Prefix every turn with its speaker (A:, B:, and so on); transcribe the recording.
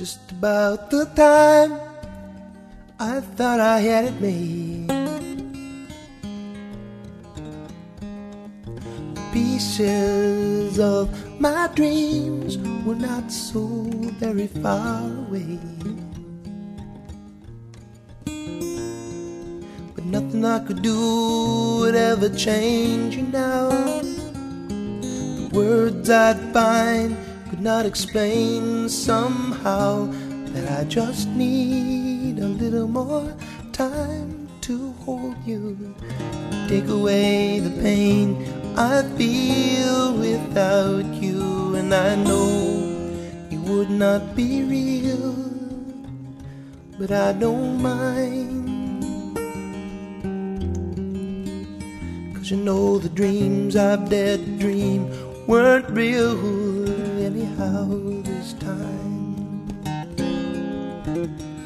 A: Just about the time I thought I had it made, the pieces of my dreams were not so very far away. But nothing I could do would ever change you now. The words I'd find could not explain somehow that I just need a little more time to hold you, take away the pain I feel without you. And I know you would not be real, but I don't mind, 'cause you know the dreams I've dared to dream weren't real anyhow this time.